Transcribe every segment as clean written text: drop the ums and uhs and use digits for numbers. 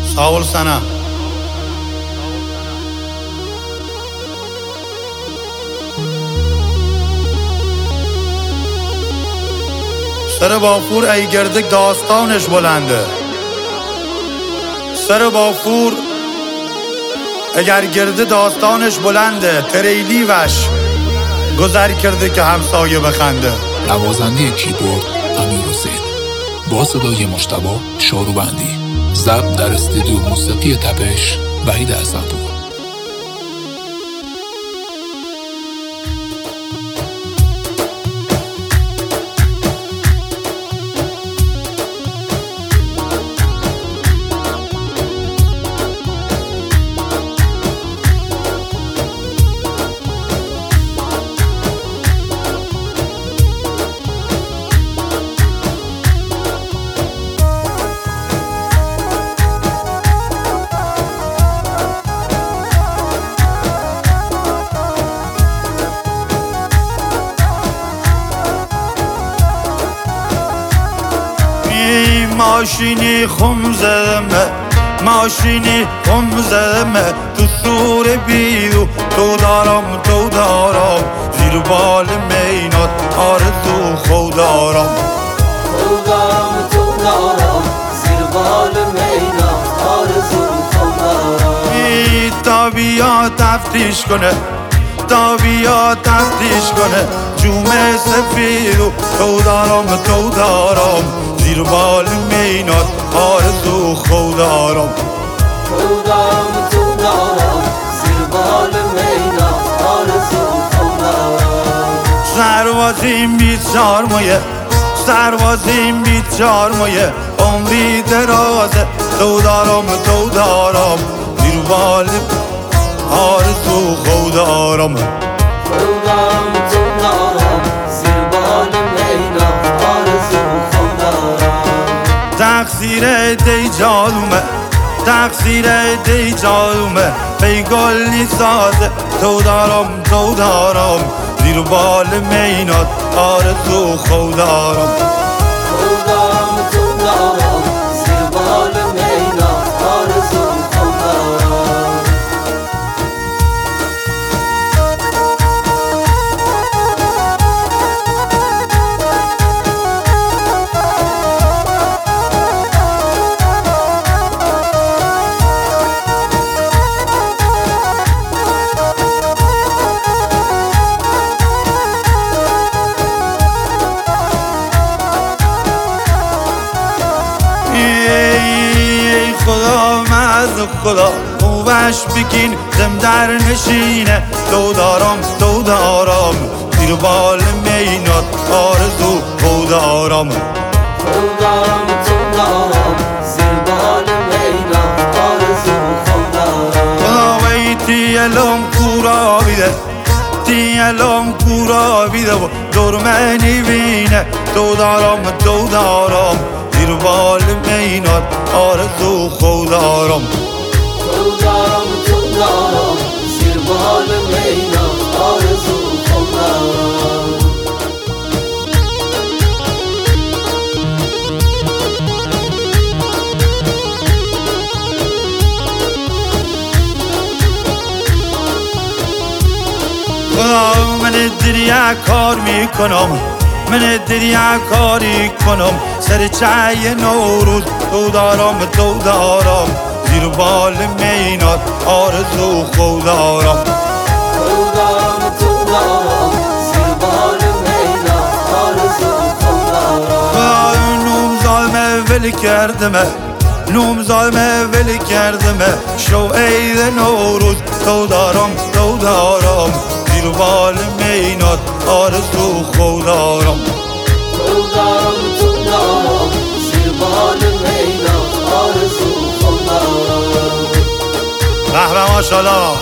ساول سنه سر بافور ای گردک داستانش بلنده. سر بافور اگر گرده داستانش بلنده، تریلی وش گذر کرده که همسایه بخنده. نوازنده کیبورد امیر حسین، با صدای مجتبی شاروبندی، ضبط در استودیو موسیقی تپش وحید حسن‌پور. ماشینی خمزمه، ماشینی خمزمه، تو سور بیرو تو دارم زیر بال مینات آرزو خودارم زیر بال مینات آرزو خودارم. تا بیا تفتیش کنه، تا بیا تفتیش کنه، جومه سفیدو تو دارم زیر بال مینات آرزو خودارم زیر بال مینات آرزو خودارم. سربازیم 24 مایه، سربازیم 24 مایه، عمری درازه تو دارم زیر بال آرزو خودارم زیر بال مینات آرزو خودارم. تقصیر دیجالومه، تقصیر دیجالومه، پیگلی سازه تو دارم زیر بال مینات آرزو خودارم زیر بال مینات آرزو خودارم. خدا موش بگین زم در نشینه تو دارم زیر بال مینات آرزو خودارم زیر بال مینات آرزو خودارم. خداوی تیلم کورا بیده، تیلم کورا بیده و دور منی بینه تو دارم زیر بال مینات آرزو خودارم زیر بال مینات آرزو خودارم. خدا من دریا کار میکنم، من دریا کاری کنم، سر چای نوروز تو دارم زیر بال مینات آرزو خودارم زیر بال مینات آرزو خودارم. نوم ظالمه ولی کردمه، نوم ظالمه ولی کردمه، شو عید نوروز تو دارم زیر بال مینات آرزو خودارم زیر بال مینات آرزو خودارم. به ماشاءالله.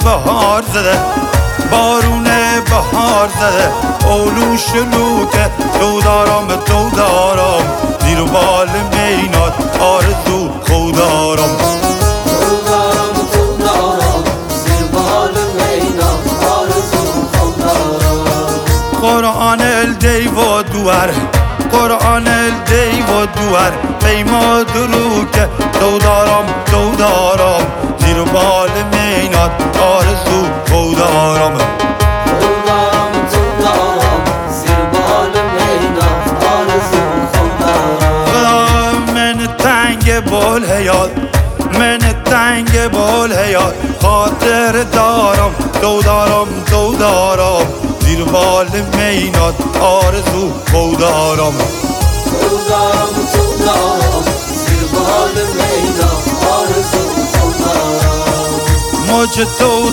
بهار زده بارون بهار زده اولو شلوته تو دارم زیر بال مینات آرزو خودارم تو دارم زیر بال مینات آرزو خودارم قرآن الدی و دوار قرآن الدی و دوار پیما درو که تو دارم زیر بال مینات آرزو خودارم تو دارم زیر بال مینات آرزو خودارم من تنگ بال هیاد من تنگ بال هیاد خاطر دارم تو دارم زیر بال مینات آرزو خودارم تو دارم زیر بال مینات آرزو خودارم مجھ تو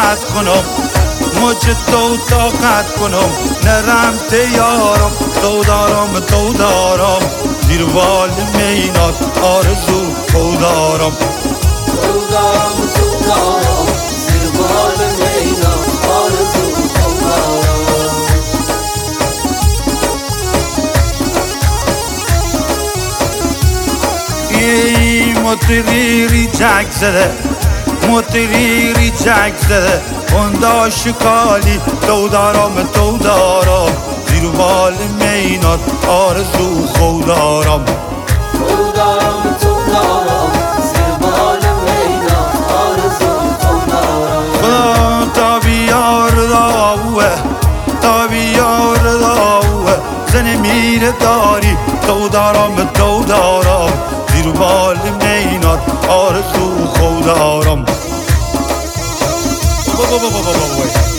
طاقت کنم نرم تیارم تو دارم زیر بال مینات آرزو خودارم تو دارم زیر بال مینات آرزو خودارم ای متریری چک زده اوندا شکالی تو دارم زیر بال مینات آرزو خودارم تو دارم زیر بال مینات آرزو خودارم تا بیار داوه زن میره داری تو دارم زیر بال مینات آرزو خودارم